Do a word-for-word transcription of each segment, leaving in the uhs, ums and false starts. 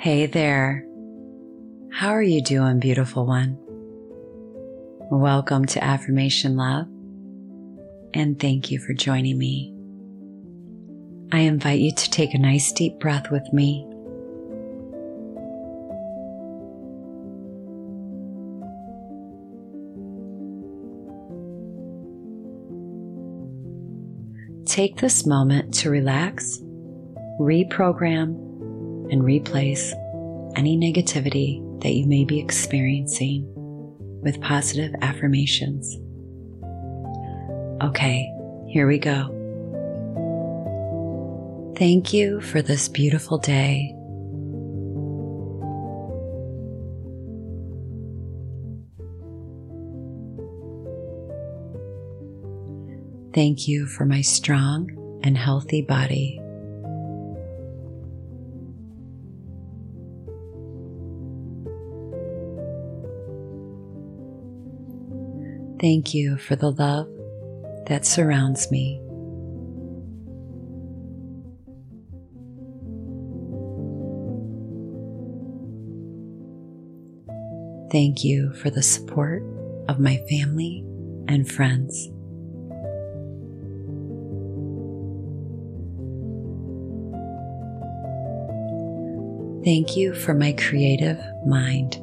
Hey there. How are you doing, beautiful one? Welcome to Affirmation Love, and thank you for joining me. I invite you to take a nice deep breath with me. Take this moment to relax, reprogram, and replace any negativity that you may be experiencing with positive affirmations. Okay, here we go. Thank you for this beautiful day. Thank you for my strong and healthy body. Thank you for the love that surrounds me. Thank you for the support of my family and friends. Thank you for my creative mind.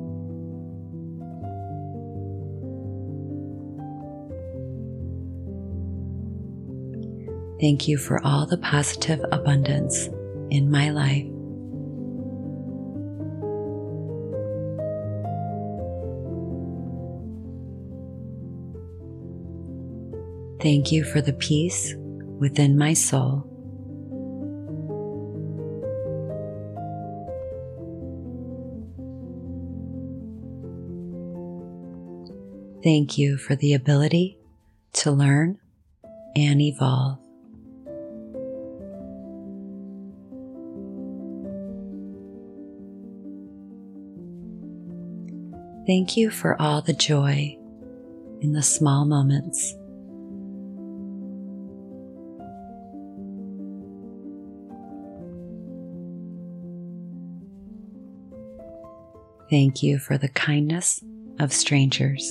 Thank you for all the positive abundance in my life. Thank you for the peace within my soul. Thank you for the ability to learn and evolve. Thank you for all the joy in the small moments. Thank you for the kindness of strangers.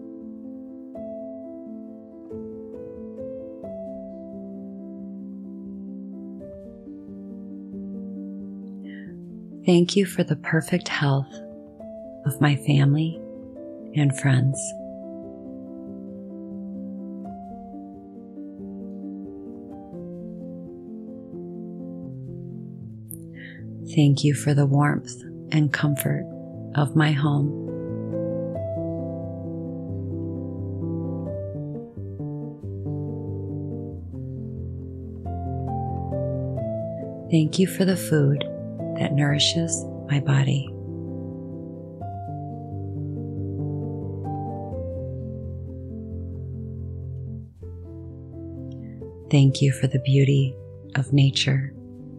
Thank you for the perfect health of my family and friends. Thank you for the warmth and comfort of my home. Thank you for the food that nourishes my body. Thank you for the beauty of nature.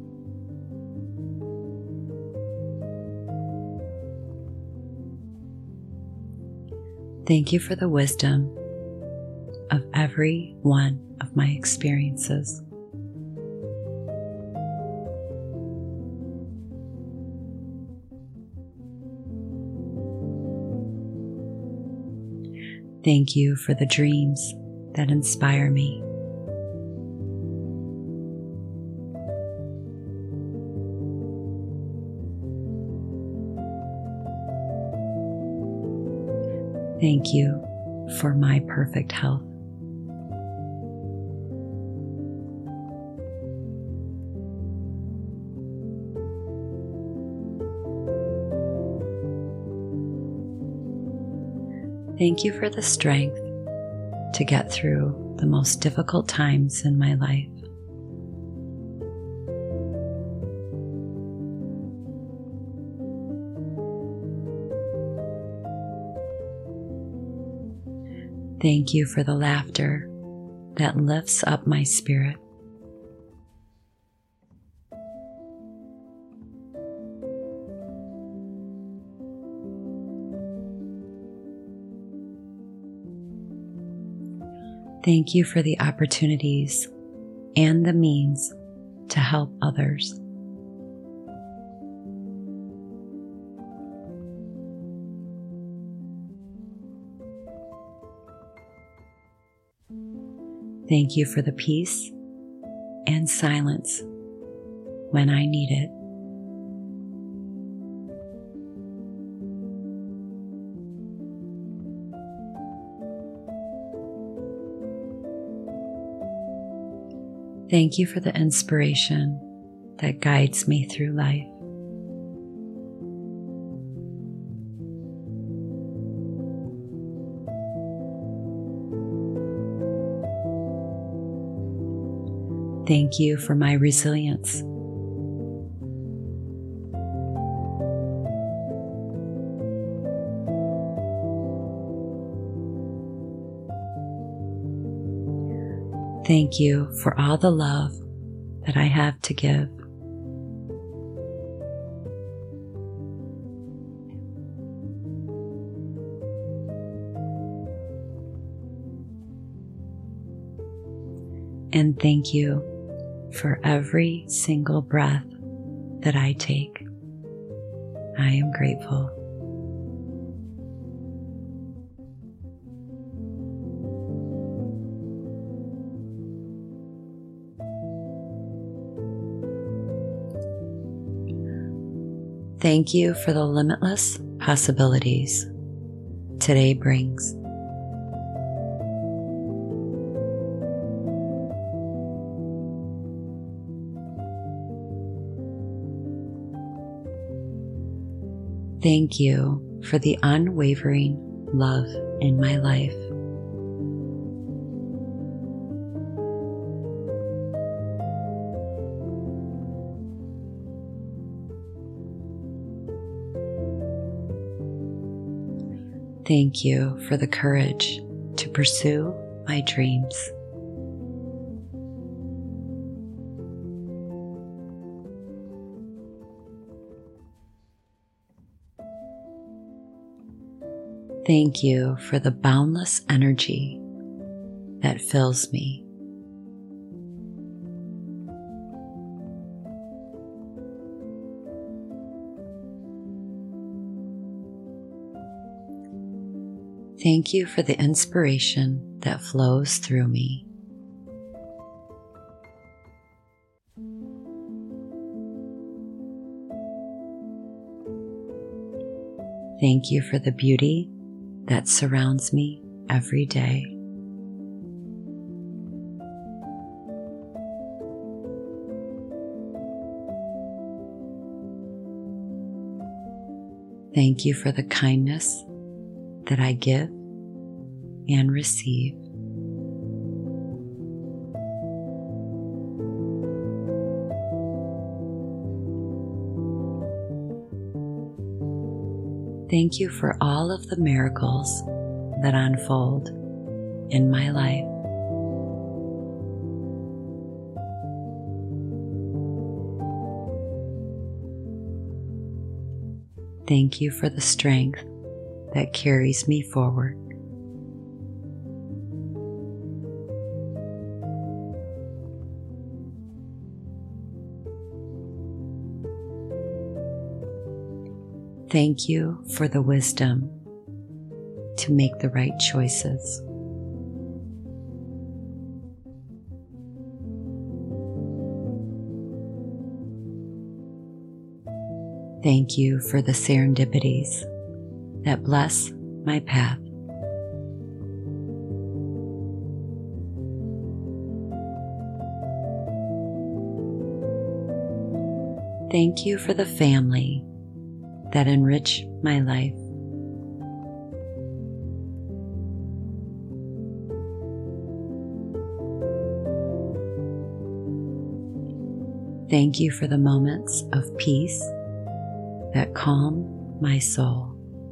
Thank you for the wisdom of every one of my experiences. Thank you for the dreams that inspire me. Thank you for my perfect health. Thank you for the strength to get through the most difficult times in my life. Thank you for the laughter that lifts up my spirit. Thank you for the opportunities and the means to help others. Thank you for the peace and silence when I need it. Thank you for the inspiration that guides me through life. Thank you for my resilience. Thank you for all the love that I have to give. And thank you for every single breath that I take. I am grateful. Thank you for the limitless possibilities today brings. Thank you for the unwavering love in my life. Thank you for the courage to pursue my dreams. Thank you for the boundless energy that fills me. Thank you for the inspiration that flows through me. Thank you for the beauty that surrounds me every day. Thank you for the kindness that I give and receive. Thank you for all of the miracles that unfold in my life. Thank you for the strength that carries me forward. Thank you for the wisdom to make the right choices. Thank you for the serendipities that bless my path. Thank you for the family that enrich my life. Thank you for the moments of peace that calm my soul.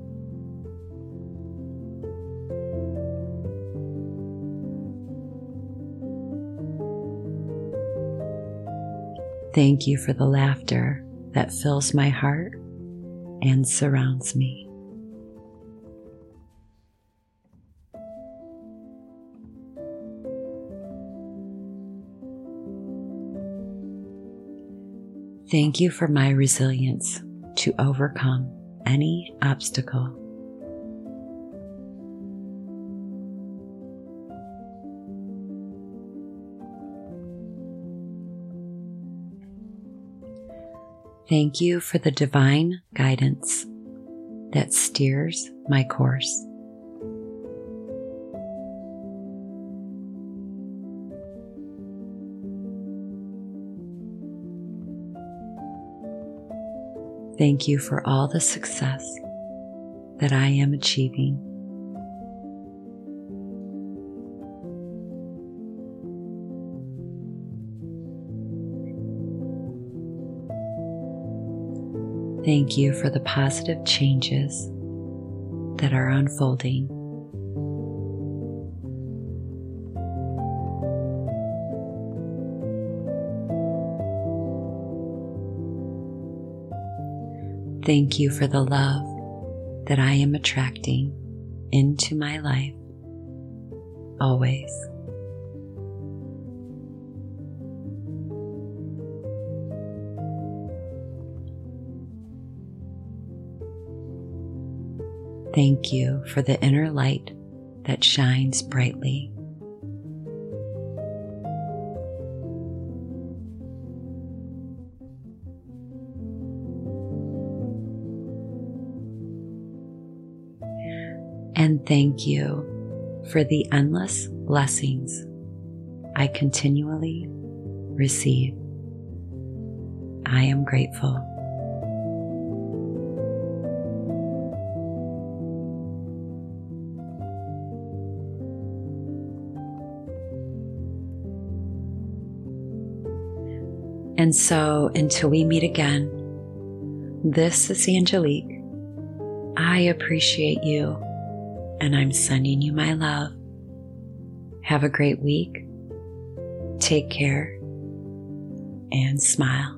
Thank you for the laughter that fills my heart and surrounds me. Thank you for my resilience to overcome any obstacle. Thank you for the divine guidance that steers my course. Thank you for all the success that I am achieving. Thank you for the positive changes that are unfolding. Thank you for the love that I am attracting into my life always. Thank you for the inner light that shines brightly. And thank you for the endless blessings I continually receive. I am grateful. And so, until we meet again, this is Angelique. I appreciate you, and I'm sending you my love. Have a great week. Take care and smile.